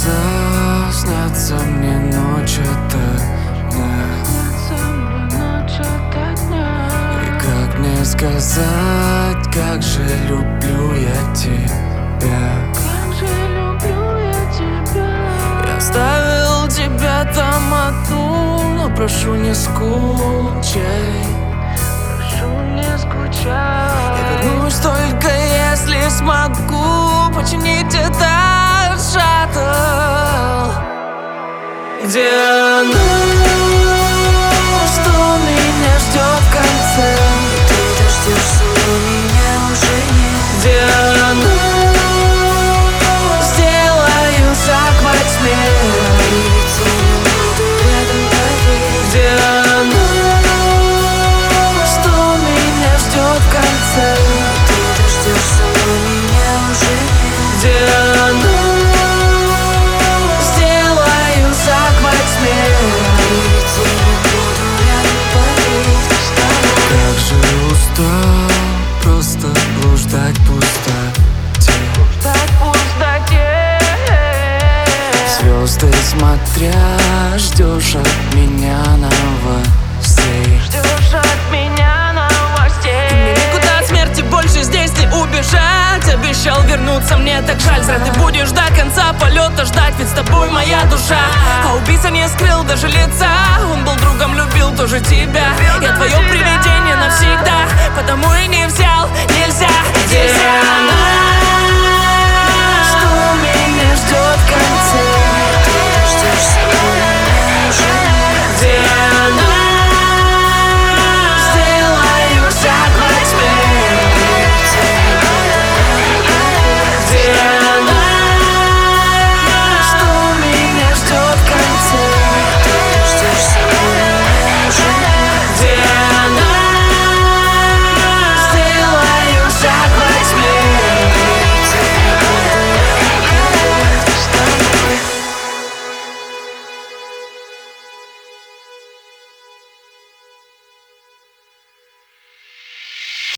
глаза, снятся мне ночь ото дня. И как мне сказать, как же люблю я тебя. Я оставил тебя там одну, но прошу, не скучай. Я вернусь только если смогу починить этот шаттл. Где она? Что меня ждет в конце? Ты дождешься, но меня уже нет. Где она? Сделаю шаг во тьме. Двигаться не буду рядом, поверь. Где она? Что меня ждет в конце? Ты дождешься, но меня уже нет. Где она? Сделаю шаг во тьме. Двигаться не буду рядом, поверь. С тобой. Как же устал просто блуждать в пустоте. Звезды смотря, ждешь от меня новостей. И мне никуда от смерти больше здесь не убежать. Обещал вернуться, мне так жаль. Зря ты будешь до конца полета ждать, ведь с тобой моя душа. А убийца не скрыл даже лица. Он был другом, любил тоже тебя. Я твое привидение навсегда, потому и не взял, нельзя. Где она?